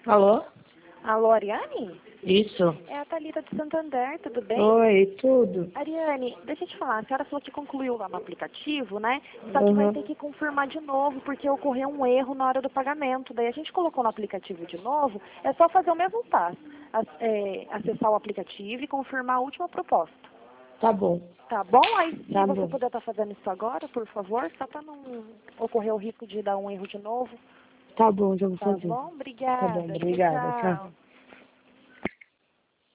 Alô? Alô, Ariane? Isso. É a Thalita de Santander, tudo bem? Oi, tudo. Ariane, deixa eu te falar, a senhora falou que concluiu lá no aplicativo, né? Só que vai ter que confirmar de novo, porque ocorreu um erro na hora do pagamento. Daí a gente colocou no aplicativo de novo, é só fazer o mesmo passo. Acessar o aplicativo e confirmar a última proposta. Tá bom. Tá bom? Aí se Tá você bom. puder estar fazendo isso agora, por favor, só para não ocorrer o risco de dar um erro de novo. Tá bom, já vou Tá fazer. bom? Tá bom, Obrigada. Tchau, obrigada. Tchau. tchau.